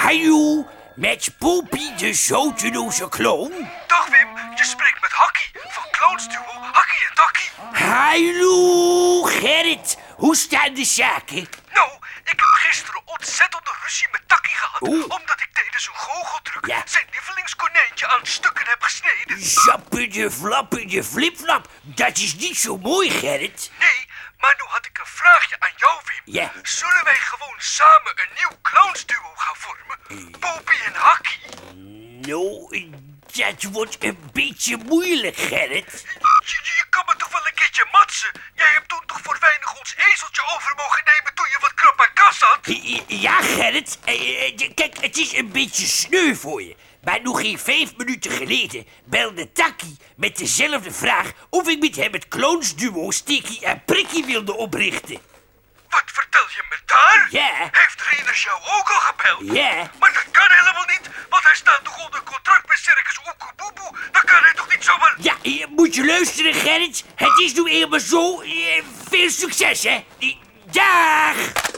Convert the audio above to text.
Hallo, met Poppy de zoteloze clown. Dag Wim, je spreekt met Hakkie van Clownsduo Hakkie en Takkie. Hallo, Gerrit. Hoe staan de zaken? Nou, ik heb gisteren ontzettende ruzie met Takkie gehad. Omdat ik tijdens een goocheltruc zijn lievelingskonijntje aan stukken heb gesneden. Zappende, flappende, flipflap. Dat is niet zo mooi, Gerrit. Nee, maar nu had ik een vraagje aan jou, Wim. Ja. Zullen wij gewoon samen een nieuw clownsduo gaan vormen? Poppy en Hakkie. Nou, dat wordt een beetje moeilijk, Gerrit. Je kan me toch wel een keertje matsen? Jij hebt toen toch voor weinig ons ezeltje over mogen nemen toen je wat krap aan kas had? Ja, Gerrit. Kijk, het is een beetje sneu voor je. Maar nog geen 5 minuten geleden belde Takkie met dezelfde vraag of ik met hem het clownsduo Stikkie en Prikkie wilde oprichten. Wat vertel je me daar? Ja. Heeft Rieners jou ook al gebeld? Ja. Maar dat kan helemaal niet, want hij staat toch onder contract met Circus Oekoeboeboe? Dan kan hij toch niet zomaar... Ja, moet je luisteren, Gerrit. Het is nu eenmaal zo. Veel succes, hè. Dag.